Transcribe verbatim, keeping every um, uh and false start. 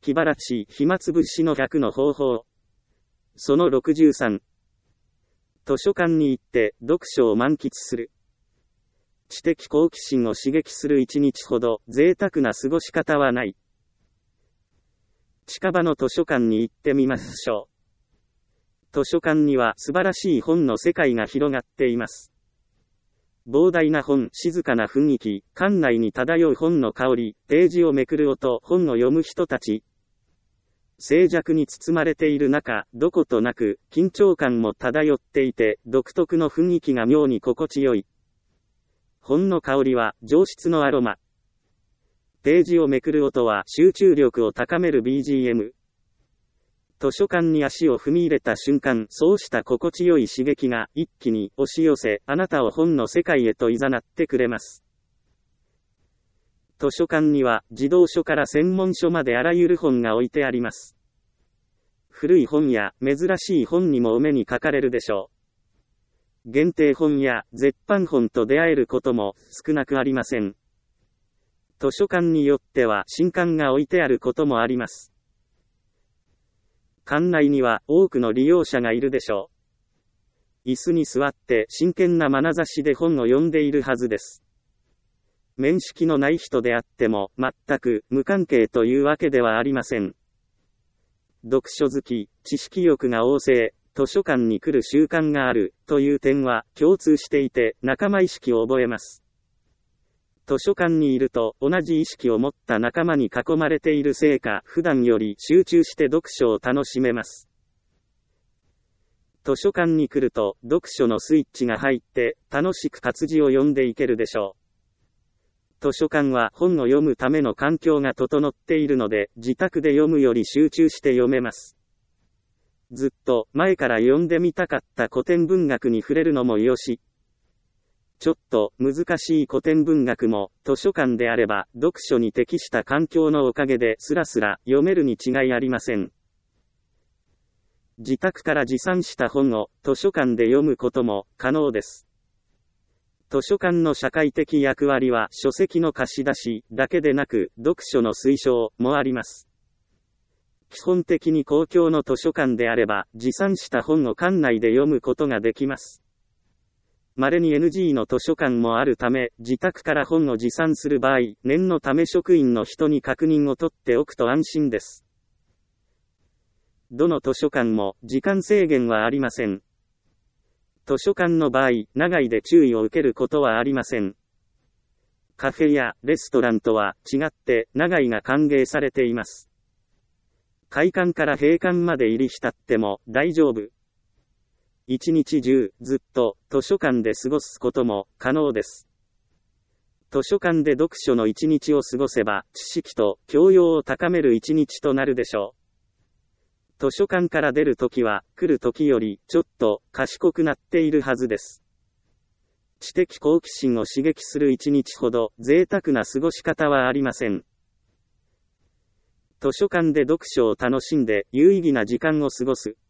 気晴らし、暇つぶしのひゃくの方法。そのろくじゅうさん。図書館に行って読書を満喫する。知的好奇心を刺激する一日ほど贅沢な過ごし方はない。近場の図書館に行ってみましょう。図書館には素晴らしい本の世界が広がっています。膨大な本、静かな雰囲気、館内に漂う本の香り、ページをめくる音、本を読む人たち。静寂に包まれている中、どことなく、緊張感も漂っていて、独特の雰囲気が妙に心地よい。本の香りは、上質のアロマ。ページをめくる音は、集中力を高める ビージーエム。図書館に足を踏み入れた瞬間、そうした心地よい刺激が、一気に押し寄せ、あなたを本の世界へと誘ってくれます。図書館には、児童書から専門書まであらゆる本が置いてあります。古い本や珍しい本にもお目にかかれるでしょう。限定本や絶版本と出会えることも少なくありません。図書館によっては新刊が置いてあることもあります。館内には多くの利用者がいるでしょう。椅子に座って真剣な眼差しで本を読んでいるはずです。面識のない人であっても全く無関係というわけではありません。読書好き、知識欲が旺盛、図書館に来る習慣があるという点は共通していて仲間意識を覚えます。図書館にいると同じ意識を持った仲間に囲まれているせいか普段より集中して読書を楽しめます。図書館に来ると読書のスイッチが入って楽しく活字を読んでいけるでしょう。図書館は本を読むための環境が整っているので自宅で読むより集中して読めます。ずっと前から読んでみたかった古典文学に触れるのもよし。ちょっと難しい古典文学も図書館であれば読書に適した環境のおかげでスラスラ読めるに違いありません。自宅から持参した本を図書館で読むことも可能です。図書館の社会的役割は書籍の貸し出しだけでなく読書の推奨もあります。基本的に公共の図書館であれば持参した本を館内で読むことができます。稀に エヌジー の図書館もあるため自宅から本を持参する場合、念のため職員の人に確認を取っておくと安心です。どの図書館も時間制限はありません。図書館の場合、長居で注意を受けることはありません。カフェやレストランとは違って長居が歓迎されています。開館から閉館まで入り浸っても大丈夫。一日中ずっと図書館で過ごすことも可能です。図書館で読書の一日を過ごせば知識と教養を高める一日となるでしょう。図書館から出るときは、来るときより、ちょっと、賢くなっているはずです。知的好奇心を刺激する一日ほど、贅沢な過ごし方はありません。図書館で読書を楽しんで、有意義な時間を過ごす。